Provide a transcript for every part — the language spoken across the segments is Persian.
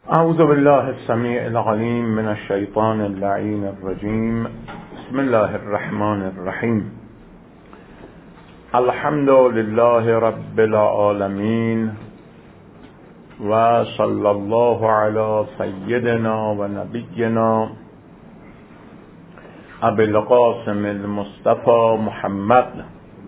اعوذ بالله السمیع العلیم من الشیطان اللعین الرجیم. بسم الله الرحمن الرحیم. الحمد لله رب العالمین و صلی الله علی سیدنا و نبینا ابی القاسم المصطفى محمد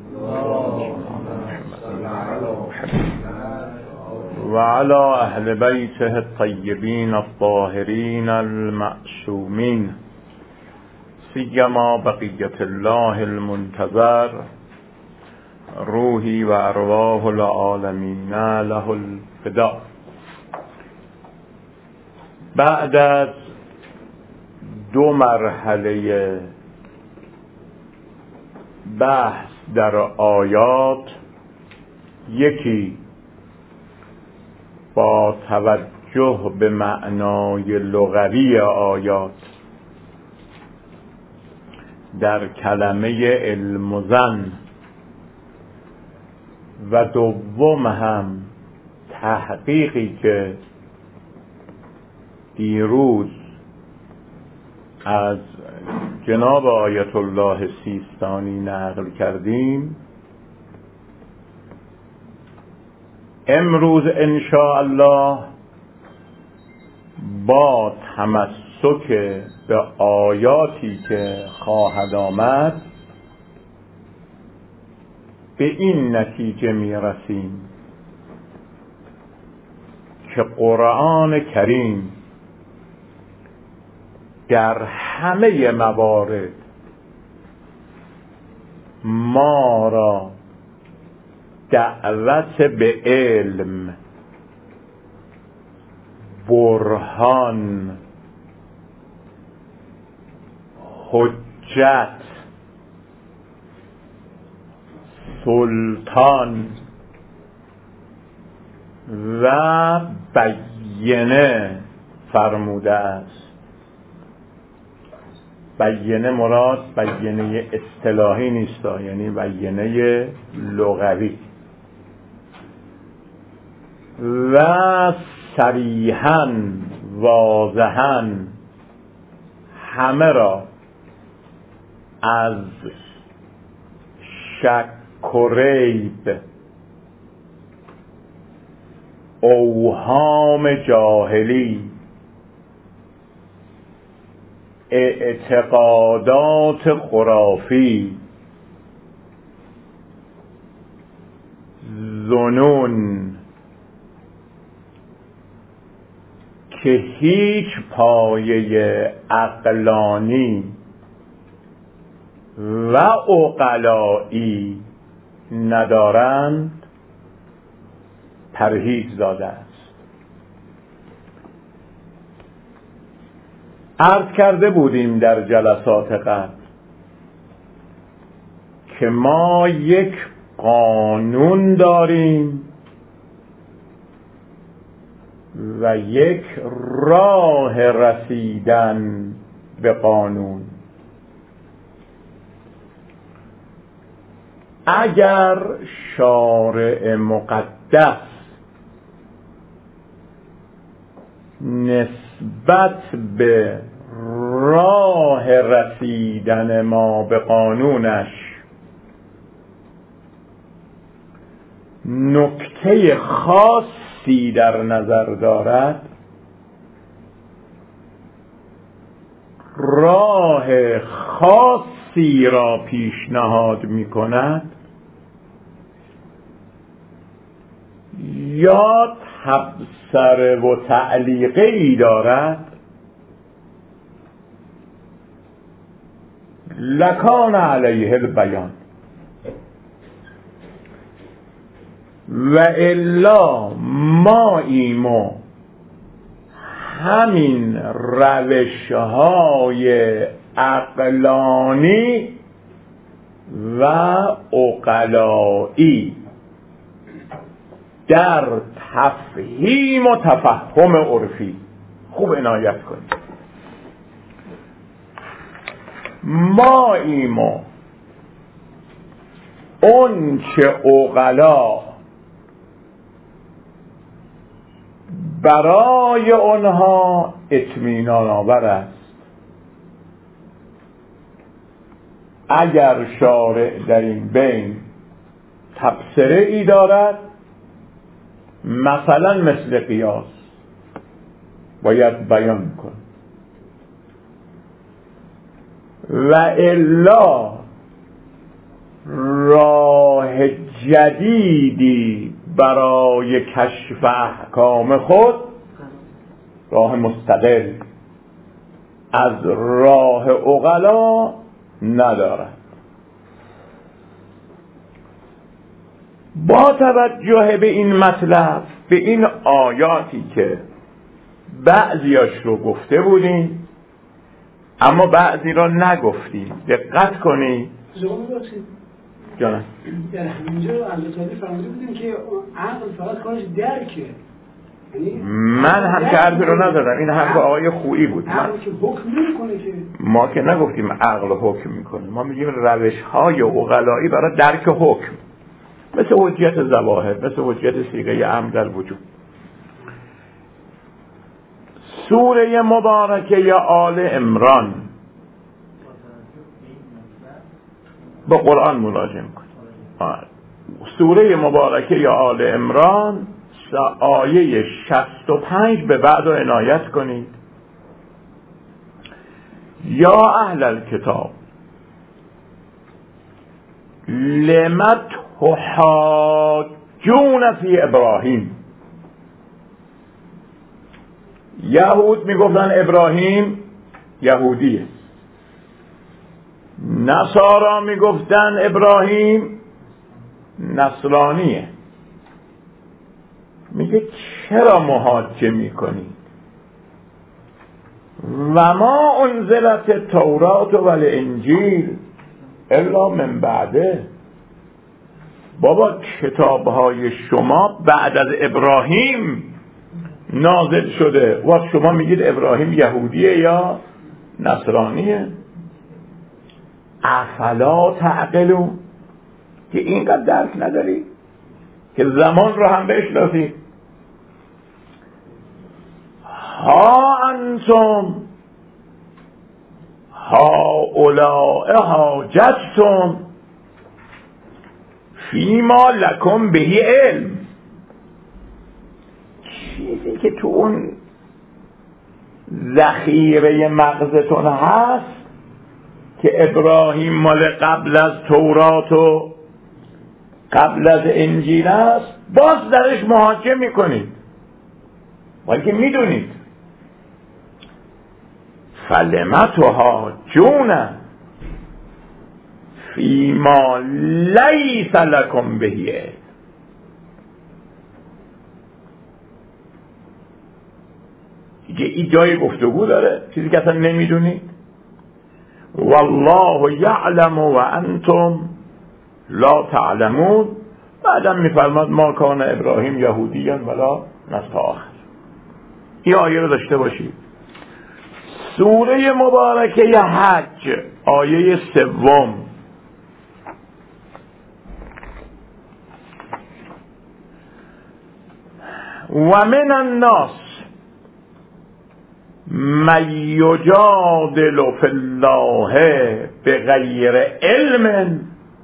و علی اهل بیته الطیبین الطاهرین المعصومین، سیما بقیت الله المنتظر، روحی و ارواح العالمین له الفداء. بعد از 2 مرحله بحث در آیات، یکی با توجه به معنای لغوی آیات در کلمه علم و ظن، و دوم هم تحقیقی که دیروز از جناب آیت الله سیستانی نقل کردیم، امروز ان شاء الله با تمسک به آیاتی که خواهد آمد به این نتیجه می رسیم که قرآن کریم در همه موارد ما را دعوت به علم، برهان، حجت، سلطان و بینه فرموده است. بینه مراد بینه اصطلاحی نیست، یعنی بینه لغوی. و صریحاً واضحاً همه را از شک و ریب، اوهام جاهلی، اعتقادات خرافی، ظنون که هیچ پایه عقلانی و عقلایی ندارند پرهیز داده است. عرض کرده بودیم در جلسات قبل که ما یک قانون داریم و یک راه رسیدن به قانون. اگر شارع مقدس نسبت به راه رسیدن ما به قانونش نکته خاصی در نظر دارد، راه خاصی را پیشنهاد می کند، یا تبصره و تعلیقه ای دارد، لکان علیه البیان، و الا ما ایمو همین روش‌های عقلانی و عقلایی در تفهیم و تفهم عرفی، خوب عنایت کنید، ما ایمو اون چه عقلا برای آنها اطمینان آور است. اگر شارع در این بین تبصره ای دارد، مثلا مثل قیاس، باید بیان کن، و الا راه جدیدی برای کشف احکام خود، راه مستقل از راه عقلا ندارد. با توجه به این مطلب، به این آیاتی که بعضیاش رو گفته بودیم اما بعضی را نگفتیم، دقت کنید. جانم در همینجا علامه فرموده بودیم که عقل فقط کارش درکه. من هم که حرفی رو ندادم، این حرف آقای خویی بود. عقل که حکم نمی‌کنه که، ما که نگفتیم عقل حکم میکنه، ما میگیم روش‌های عقلایی برای درک حکم، مثل حجیت ظواهر، مثل حجیت صیغه امر در وجود. سوره مبارکه آل عمران، با قرآن مراجعه کنید. سوره مبارکه آل عمران آیه 65 به بعد رو عنایت کنید. یا اهل الکتاب لم تحاجون فی ابراهیم. یهود میگفتن ابراهیم یهودیه، نصارا میگفتن ابراهیم نصرانیه. میگه چرا محاجه میکنید؟ و ما انزلت التورات و الانجیل الا من بعده. بابا کتابهای شما بعد از ابراهیم نازل شده و شما میگید ابراهیم یهودیه یا نصرانیه. افلا تعقلون، که اینقدر درک نداری که زمان رو هم بشناسی. ها انتم هؤلاء حاججتم فیما لکم به علم. چیزی که تو اون ذخیره مغزتون هست که ابراهیم مال قبل از تورات و قبل از انجیل است، باز درش محاجه میکنید، ولی که میدونید. فلم تحاجون فیما لیس لکم به علم. این جای گفتگو داره، چیزی که اصلا نمیدونید. والله یعلم و انتم لا تعلمون. بعدم میفرماد ما کان ابراهیم یهودیان ولا نصارا. این آیه رو داشته باشید. سوره مبارکه حج آیه 3: و من الناس من یجادل فی الله بغیر علم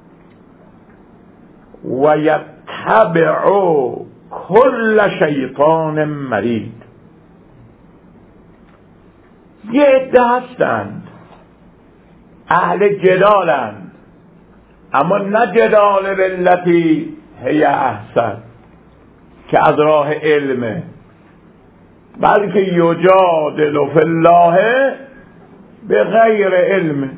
و یتبع کل شیطان مرید. یه عده هستند اهل جدالند، اما نه جدال باللتی هی احسن که از راه علمه، بلکه یجادل فی الله به غیر علم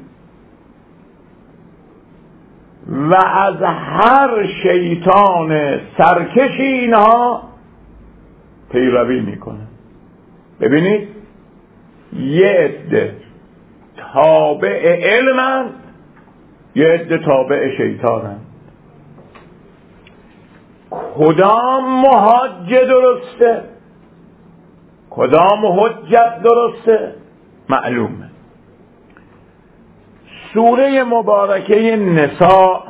و از هر شیطان سرکشی اینها پیروی میکنه. ببینید یه عده تابع علمند، یه عده تابع شیطانند. کدام محاجه درسته، کدام حجت درسته معلومه. سوره مبارکه نساء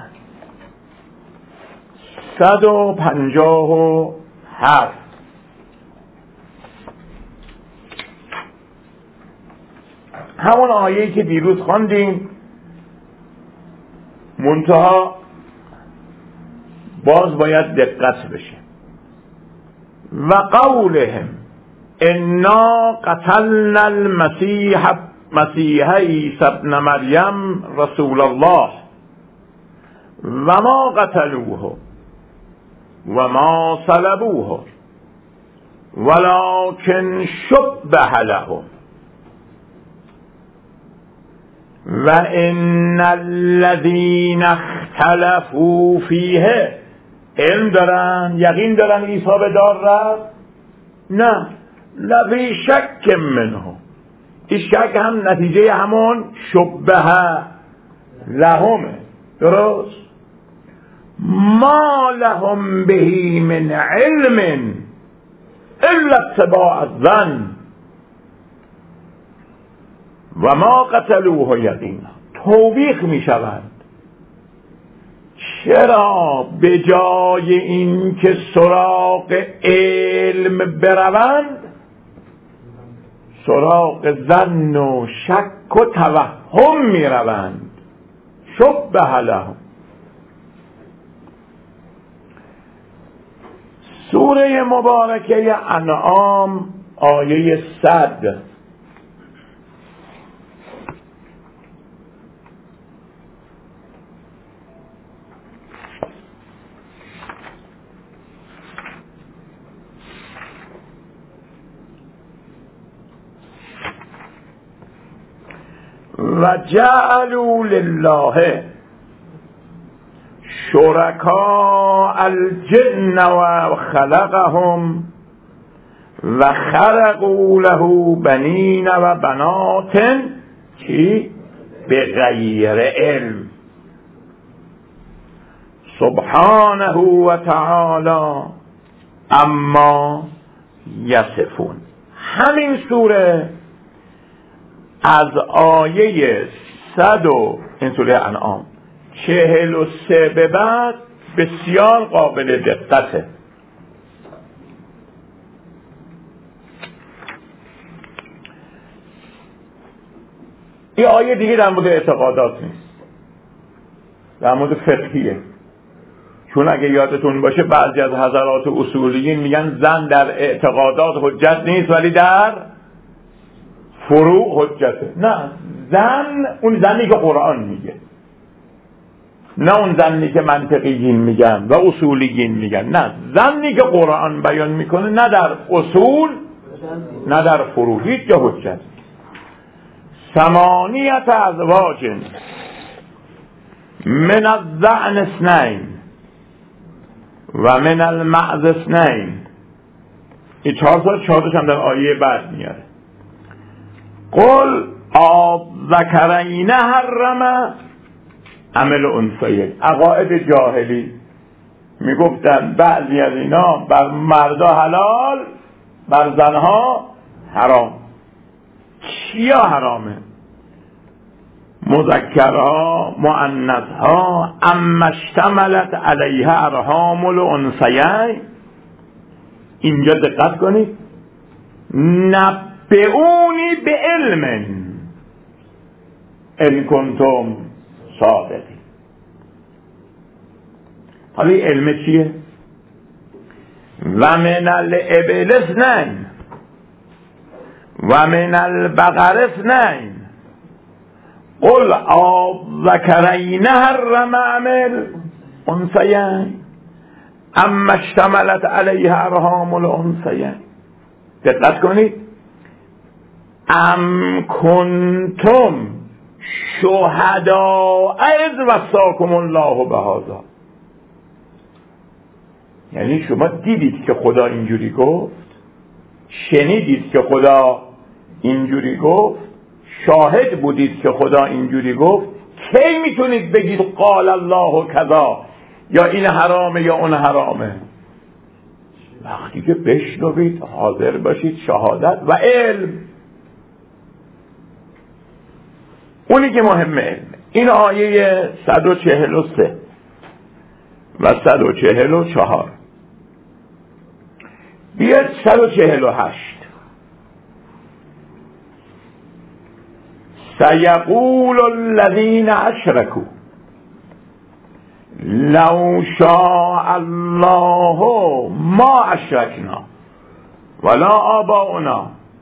157. همون آیه‌ای که دیروز خواندیم، منتها باز باید دقت بشه. و قولهم انا قتلنا المسیح عیسی ابن مریم رسول الله و ما قتلوه و ما صلبوه ولكن شبه لهم و ان الذین اختلفوا فیه. علم دارن، یقین دارن عیسی به دار رفت؟ نه، لفی شک منه. این شک هم نتیجه همون شبه لهمه. درست؟ ما لهم به من علم الا اتباع الظن و ما قتلوه یقینا. توبیخ می شوند. چرا به جای این که سراغ علم بروند، سراغ ظن و شک و توهم می روند؟ شبه لهم. سوره مبارکه انعام آیه 100. و جعلوا لله شرکاء الجن و خلقهم و خلقوا له بنین و بنات چی؟ بغیر علم سبحانه و تعالی اما یصفون. همین سوره از آیه 100 این سوره انعام 43 به بعد بسیار قابل دقته. این آیه دیگه در مورد اعتقادات نیست، در مورد فقهیه. چون اگه یادتون باشه بعضی از حضرات اصولیین میگن زن در اعتقادات حجت نیست ولی در فروع حجته. نه، زن اون زنی که قرآن میگه، نه اون زنی که منطقیین میگن و اصولیین میگن. نه، زنی که قرآن بیان میکنه نه در اصول نه در فروع هیچ جا حجت. ثمانیت ازواج من الضأن اثنین و من المعز اثنین. این 4 هم در آیه بعد میاره. قل الذکرین حرم ام الانثیین. عقاید جاهلی میگفتن بعضی از اینا بر مردا حلال بر زنها حرام. چیا حرامه؟ مذکرها مؤنثها اما اشتملت علیها ارحام الانثیین. اینجا دقت کنید، نبئونی به علم ان کنتم صادقین. حالا این علم چیه؟ و من الابل اثنین و من البقر اثنین قل الذکرین حرم ام الانثیین اما اشتملت علیها ارحام الانثیین. دقت کنید، ام کنتم شهداء اذ وصاکم الله بهذا. یعنی شما دیدید که خدا اینجوری گفت، شنیدید که خدا اینجوری گفت، شاهد بودید که خدا اینجوری گفت. کی میتونید بگید قال الله کذا یا این حرامه یا اون حرامه؟ وقتی که بشنوید، حاضر باشید شهادت و علم. اونی که مهمه علم. این آیه 143 و 144. بیاد 148. سیقول الذین اشرکوا لو شاء الله ما اشرکنا ولا آباؤنا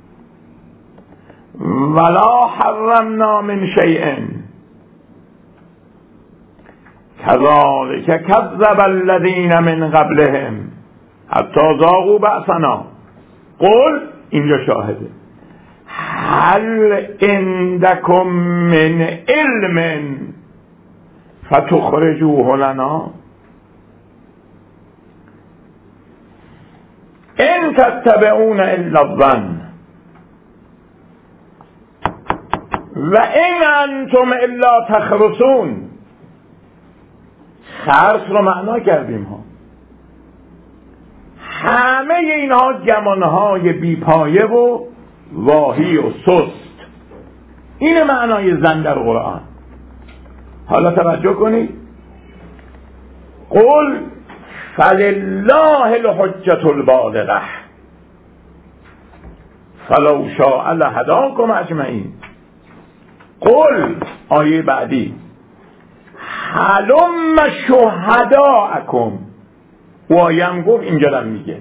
ولا حرمنا من شیء كذلك كذب الذين من قبلهم حتى ذاقوا بأسنا قل اینجا شاهده هل عندكم من علم فتخرجوه لنا ان تتبعون الا الظن و ان انتم الا تخرصون. خرص رو معنا کردیم ها. همه اینها گمانهای بیپایه و واهی و سست. این معنای زن در قرآن. حالا توجه کنید. قل فلله الحجة البالغة فلو شاء لهداكم اجمعین. قل آیه بعدی هلم شهداءکم. و آیم گفت اینجا دارم میگه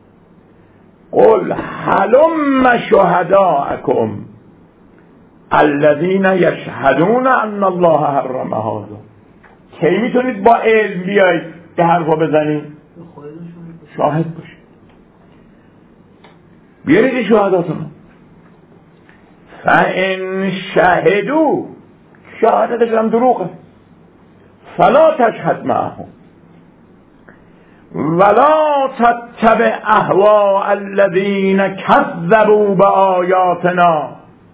قل هلم شهداءکم الذین یشهدون ان الله حرم هذا. کی میتونید با علم بیایید به حرفا بزنید؟ شاهد باشید. بیارید شهداتون. فان شهدوا شهادتش هم دروغه فلا تشهد معهم ولا تتبع اهواء الذين كذبوا بآياتنا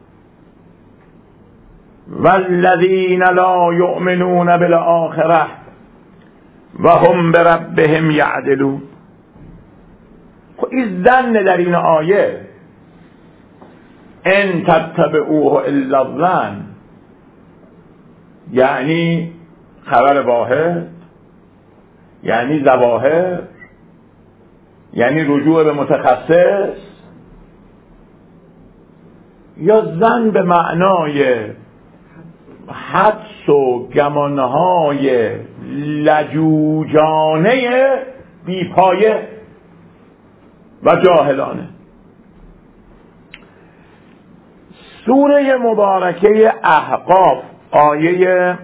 والذين لا يؤمنون بالآخرة وهم بربهم يعدلون. این ظن در این آیه ان تتبعوه الا الظن یعنی خبر واحد، یعنی ظواهر، یعنی رجوع به متخصص، یا ظن به معنای حدس و گمانهای لجوجانه بیپایه و جاهلانه. سوره مبارکه احقاف آیه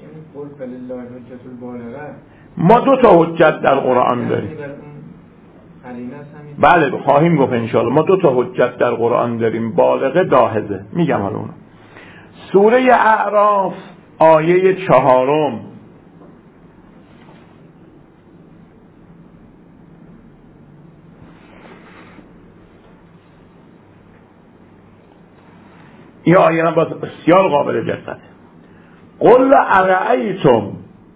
ما دو تا حجت در قرآن داریم. بله خواهیم گفت انشاءالله. ما دو تا حجت در قرآن داریم، بالغه داهزه. میگم حالا اونو. سوره اعراف آیه 4 این آیه هم بسیار قابل دقت. قل ارأیتم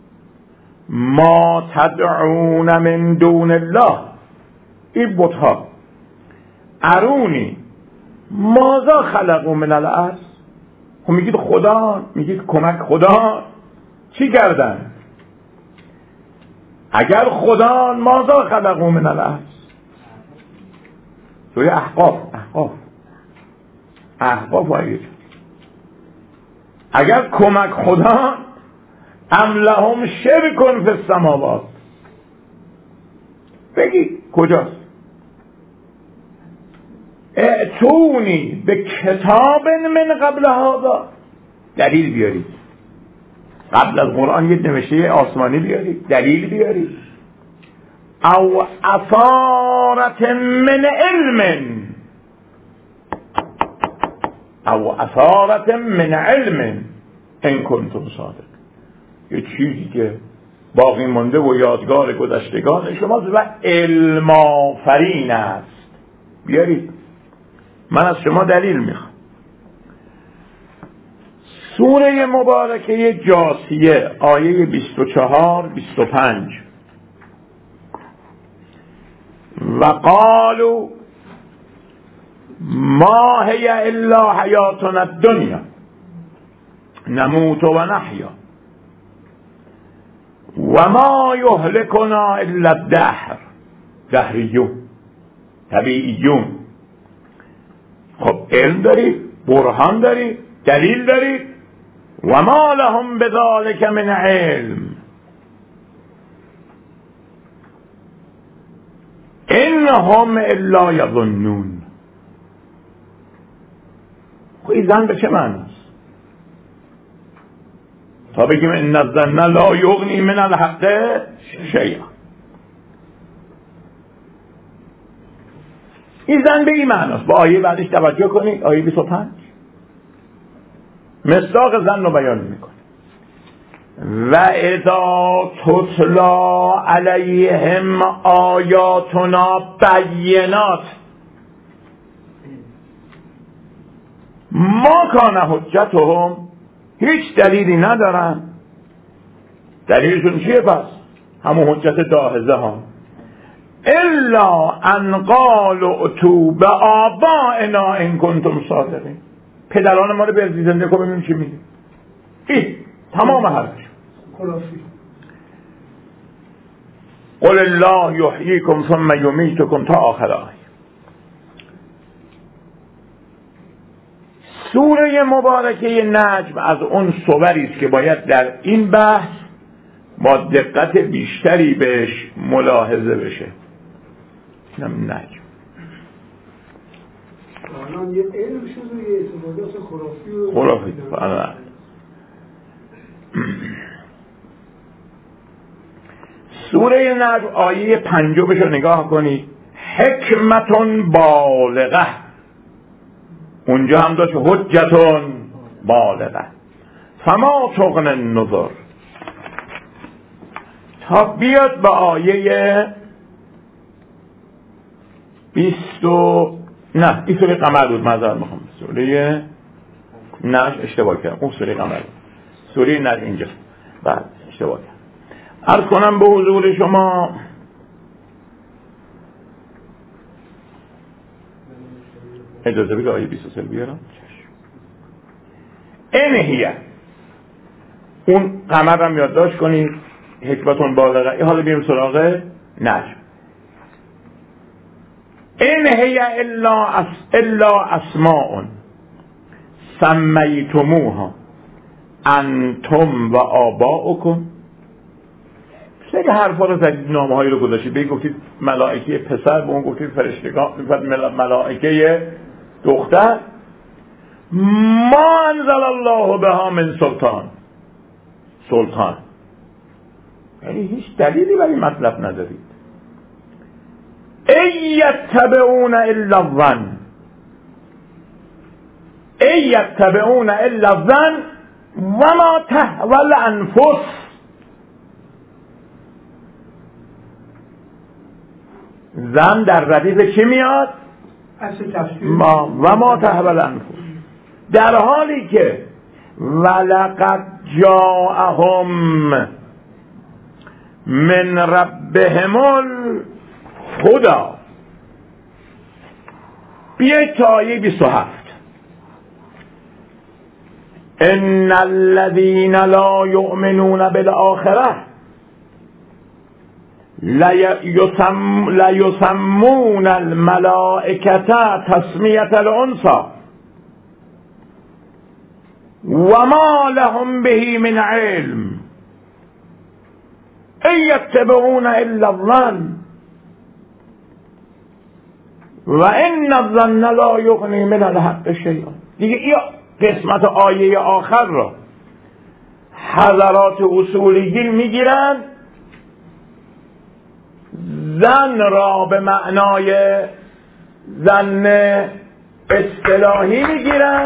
ما تدعون من دون الله. این بتها ارونی ماذا خلقوا من الارض. خب میگید خدا، میگید کمک خدا، چی کردن؟ اگر خدا ماذا خلقوا من الارض. سوره احقاف آیه. اگر کمک خدا ام لهم شرک فی السماوات. بگی کجاست؟ ائتونی به کتاب من قبل هذا. دلیل بیارید. قبل از قرآن یه نوشته آسمانی بیارید، دلیل بیارید. او اثارت من علم، او اثارت من علم ان کنتم صادق. یه چیزی که باقی مانده و یادگار گذشتگان شماست و علم آفرین است. بیارید، من از شما دلیل میخوام. سوره مبارکه جاثیه آیه 24-25 و قالوا ما هی الا حیاتنا الدنیا نموت و نحیا و ما یهلکنا الا الدهر. دهریون، طبیعیون. خب علم داری، برهان داری، دلیل دارید؟ و ما لهم بذلک من علم انهم الا یظنون. ایذن به چه معناست؟ تا بگیم ان الظن لا یغنی من الحق شیئا. ایذن به این معناست. با آیه بعدش توجه کنید، آیه 25 مصداق ظن رو بیان میکنه. و اذا تتلا علیهم آیاتنا بینات ما کان حجتهم، هیچ دلیلی ندارن. دلیلشون چیه پس؟ همون حجت داهزه ها. الا ان قالوا اتوا بآبائنا ان کنتم صادقین. پدران ما رو به زنده کن ببینیم چی میگه. این تمام حرفش. قل الله یحییکم ثم یمیتکم تا آخر آیه. سوره مبارکه نجم از اون سوری است که باید در این بحث با دقت بیشتری بهش ملاحظه بشه. نجم الان یه علم شده یه اعتقادات خرافی سوره نجم آیه 5 رو نگاه کنید. حکمتون بالغه، اونجا هم داشت حجتون بالغه. فما تغنی النذر تا بیاد به آیه 20 نه این سوره قمر بود، معذرت میخوام. سوره نجم اشتباه کردم، اون سوره قمر. سوره نجم اینجا بعد اشتباه کردم. عرض کنم به حضور شما اجازه بده آیه 23 بیارم. انهیه اون قمر هم یادداشت کنید. حکمتون بالغه. حالا بیاریم سراغ نجم. انهیه الا اسماء سمیتموها انتم و آباؤکم. سری حرفا رو زدید، نامه هایی رو گذاشتید. به گفتید ملائکه پسر، به اون گفتید فرشتگان، ملائکه دختر. ما انزل الله بها من سلطان، یعنی هیچ دلیلی برای مطلب ندارید. ایتبعون الا الظن و ما تهوی الانفس. زن در ردیف چی میاد؟ ما تهوی الانفس. در حالی که ولقد جاءهم من ربهم الهدی. بیایید تا آیه 27. ان الذين لا يؤمنون بالآخرة لیسمون الملائکة تسمیة الانثى وما لهم به من علم ان یتبعون الا الظن و ان الظن لا یغنی من الحق شیئا. دیگه این قسمت آیه آخر را حضرات اصولیگیر میگیرن، زن را به معنای زن اصطلاحی میگیرن،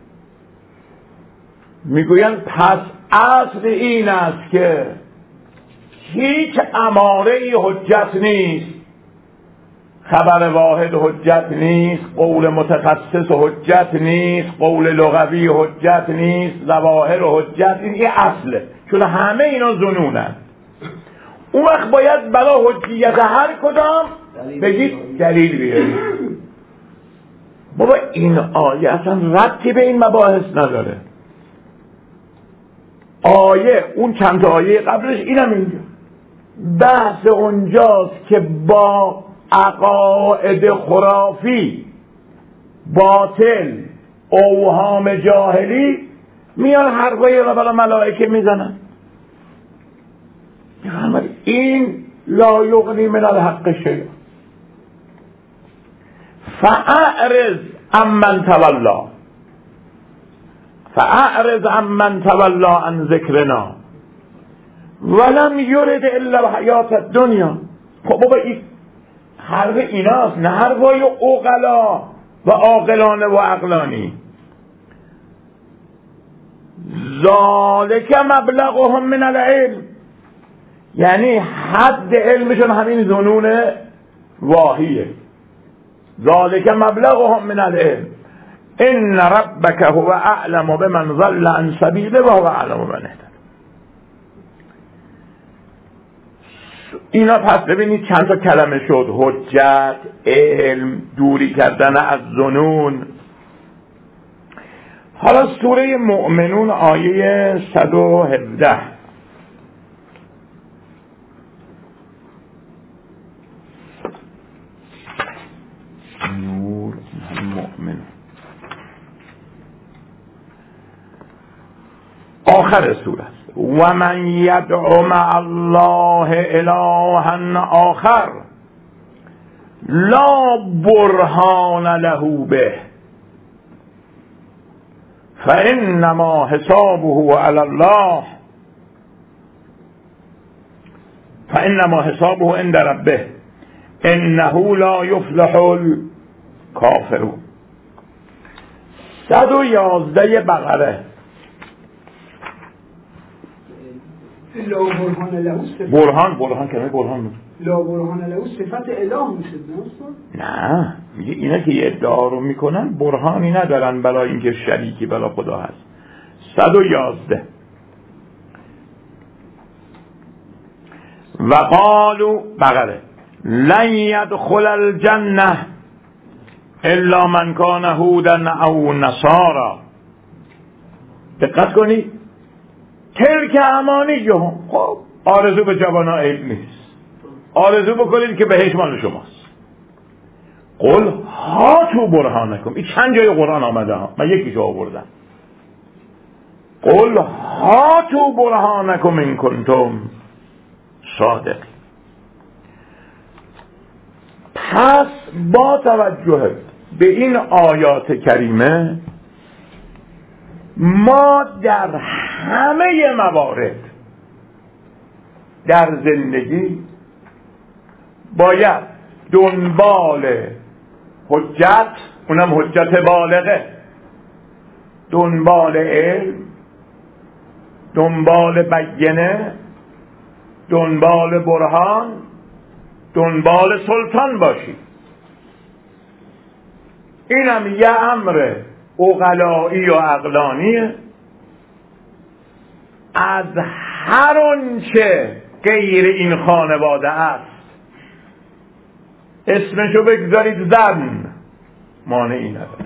میگوین پس اصل این است که هیچ اماره ای حجت نیست، خبر واحد حجت نیست، قول متخصص حجت نیست، قول لغوی حجت نیست، ظواهر حجت نیست. این اصله، چون همه اینا ظنونن. اون وقت باید برای حجیت هر کدام بگید دلیل بیارید. بابا این آیه اصلا ربطی به این مباحث نداره. آیه اون چند تا آیه قبلش اینم اینجا بحث اونجاست که با عقاید خرافی باطل اوهام جاهلی میان حرفای و ملائکه میزنن. این لا یغنی من الحق شیء فاعرض عمن تولی عن ذکرنا ولم یرد الا الحیات الدنیا. خب بابا این حرف ایناست، نه حرفای عقلا و عاقلانه و عقلانی. ذالک مبلغهم من العلم، یعنی حد علمشون همین ظنون واهیه. ذالک مبلغهم من العلم ان ربک هو اعلم بمن ضل عن سبیله و هو اعلم بمن اهتدی. اینا پس ببینید چند تا کلمه شد: حجت، علم، دوری کردن از ظنون. حالا سوره مؤمنون آیه 117. نور مؤمن آخر سوره است. و من یدعو مع الله الها آخر لا برهان له به فانما حسابه علی الله فانما حسابه عند ربه انه لا یفلح الکافرون. 111 بقره. لا برهان له برهان کلمه برهان لا برهان له صفت اله میشه نه، میگه اینا که یه ادعا رو میکنن برهانی ندارن برای اینکه شریکی برای خدا هست. 111 و قالوا بقره لن يدخل الجنه الا من كان هودا او نصارا. دقت کنید، تلک امانیهم. خب آرزو به جوانا عیب نیست، آرزو بکنید که بهش مال شماست. قل هاتوا برهانکم. این چند جای قرآن آمده ها، من یکیشو آوردم. قل هاتوا برهانکم ان کنتم صادقین. پس با توجه به این آیات کریمه ما در همه موارد در زندگی باید دنبال حجت، اونم حجت بالغه، دنبال علم، دنبال بینه، دنبال برهان، دنبال سلطان باشی. اینم یه امر عقلایی و عقلانیه. از هر آنچه غیر این خانواده است اسمشو بگذارید زن، مانعی نداره.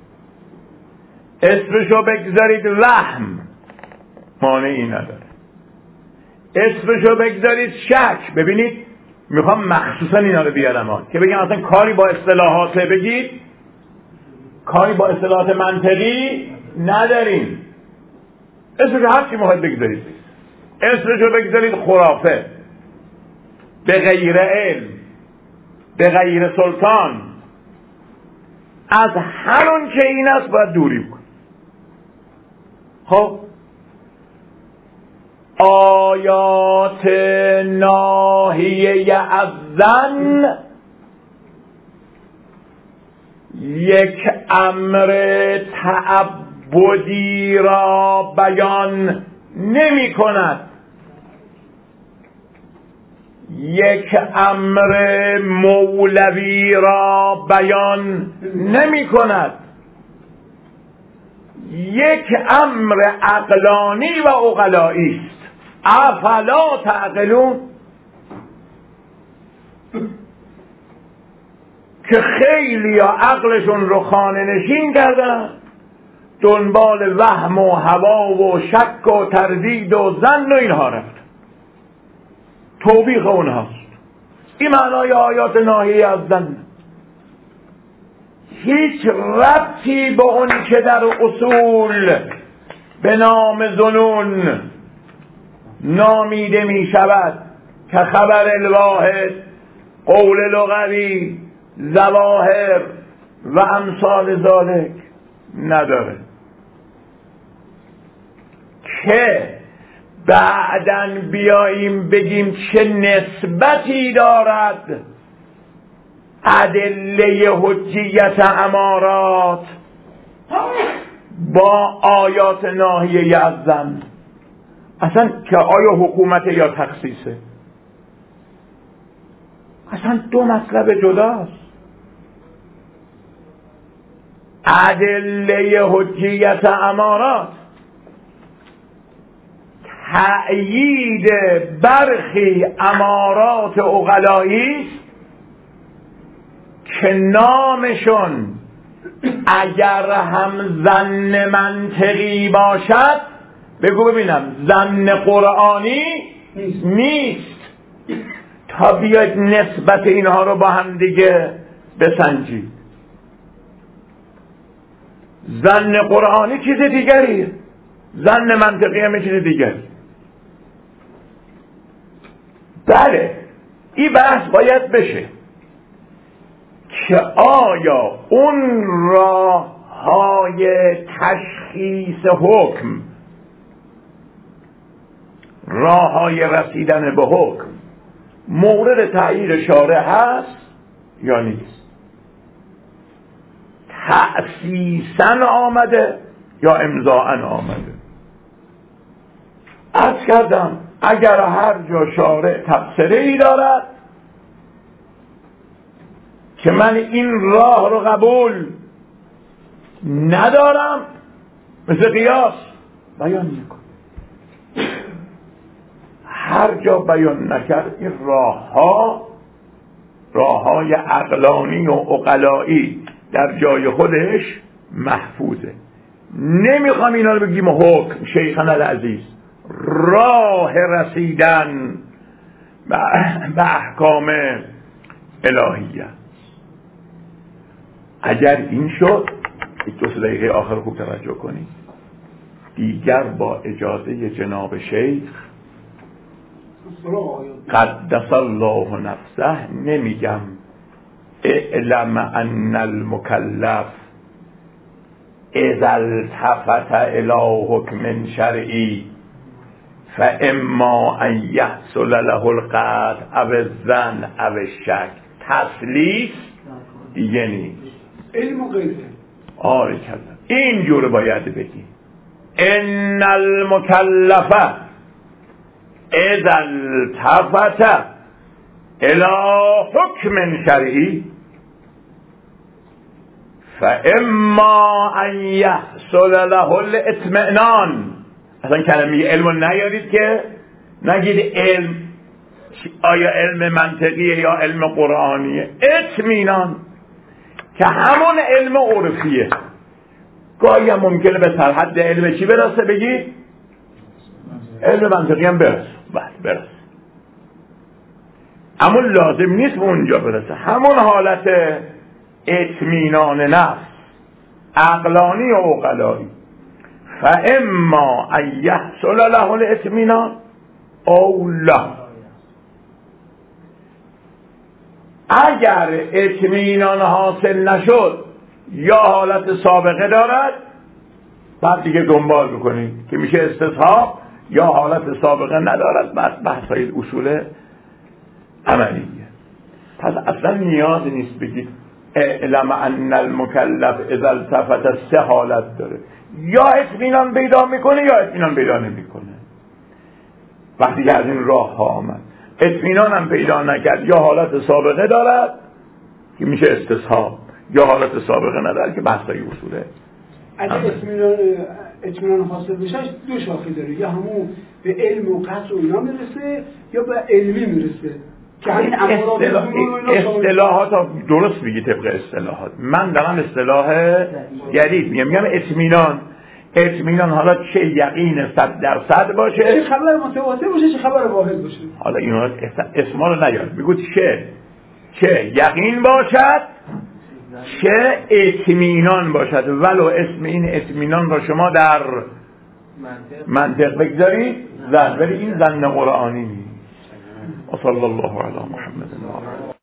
اسمشو بگذارید وهم، مانعی نداره. اسمشو بگذارید شک. ببینید میخوام مخصوصا اینا رو بیارم که بگم اصلا کاری با اصطلاحات بگید، کاری با اصطلاحات منطقی نداریم. اسمشو هر چی میخواید بگذارید. اسمشو بگذارید خرافه، به غیر علم، به غیر سلطان. از هر اون که این است باید دوری کن. خب آیات ناهیه از زن یک امر تعبدی را بیان نمی کند، یک امر مولوی را بیان نمی کند، یک امر عقلانی و عقلایی است. افلا تعقلون؟ که خیلی ها عقلشون رو خانه نشین کردن، دنبال وهم و هوا و شک و تردید و ظن و اینها رفت. توبیخ اونهاست. این معنای آیات ناهی از ظن. هیچ ربطی به اون که در اصول به نام ظنون نامیده می شود که خبر الواحد، قول لغوی، ظواهر و امثال ذالک نداره، که بعدن بیاییم بگیم چه نسبتی دارد ادله حجیت امارات با آیات ناهیه از ظن. اصلا که آیا حکومت یا تخصیصه؟ اصلا دو مطلب جداست. ادله حجیت امارات تأیید برخی امارات عقلایی که نامشون اگر هم ظن منطقی باشد، بگو ببینم، ظن قرآنی نیست، تا بیاید نسبت اینها رو با هم دیگه بسنجید. ظن قرآنی چیز دیگریه، ظن منطقی هم چیز دیگری. بله، این بحث باید بشه که آیا اون راه‌های تشخیص حکم، راه‌های رسیدن به حکم مورد تأیید شارع هست یا نیست؟ تأسیساً آمده یا امضاءاً آمده؟ عرض کردم اگر هر جا شارع تبصره‌ای دارد که من این راه رو قبول ندارم، مثل قیاس بیان میکن. هر جا بیان نکرد، این راه‌های عقلانی و عقلایی در جای خودش محفوظه. نمیخوام اینا رو بگیم حکم، شیخنا العزیز، راه رسیدن به احکام الهیه. اگر این شد، یک دو دقیقه آخر خوب توجه کنید، دیگر با اجازه جناب شیخ قدس الله نفسه نمیگم اعلم ان المکلف اذا التفت الى حکم شرعی فاما ان یحصل له القطع او الظن او الشک. تسلیس دیگه نیست، علم و غیره. آره کردم اینجور باید بگی ان المکلف اذا التفت الى حکم شرعی فاما ان یحصل له الاطمئنان. اصلا کلمه علم رو نیارید که نگید علم آیا علم منطقیه یا علم قرآنیه. اطمینان که همون علم عرفیه. گاهی هم ممکنه به سرحد علم چی برسه؟ بگی علم منطقی هم برسه. بله برسه، اما لازم نیست به اونجا برسه. همون حالت اطمینان نفس عقلانی و عقلایی. فاما ان یحصل له الاطمینان او لا. اگر اطمینان حاصل نشد یا حالت سابقه دارد، بعد دیگه دنبال بکنید که میشه استصحاب، یا حالت سابقه ندارد، بعد بحثای اصول عملیه. پس اصلا نیاز نیست بگید اعلم ان المکلف اذا التفت، سه حالت داره، یا اطمینان پیدا میکنه یا اطمینان پیدا نمیکنه. وقتی که از این راه ها آمد اطمینان هم پیدا نکرد، یا حالت سابقه دارد که میشه استصحاب، یا حالت سابقه ندارد که بحثای اصوله. اگر اطمینان حاصل بشه دو شاخه داره، یا همون به علم و قطع و اینا میرسه یا به علمی میرسه که همین اصطلاحات درست میگی طبق اصطلاحات. من دارم اصطلاح جدید میگم اطمینان حالا چه یقین 100% باشه، چه خبر متواتر باشه، چه خبر واحد باشه. حالا اینا اسما رو نیاد، بگو چه یقین باشد چه اطمینان باشد، ولو اسم این اطمینان را شما در منطق بگذارید زن، ولی این زن قرآنی نیست. و صلی الله علی محمد و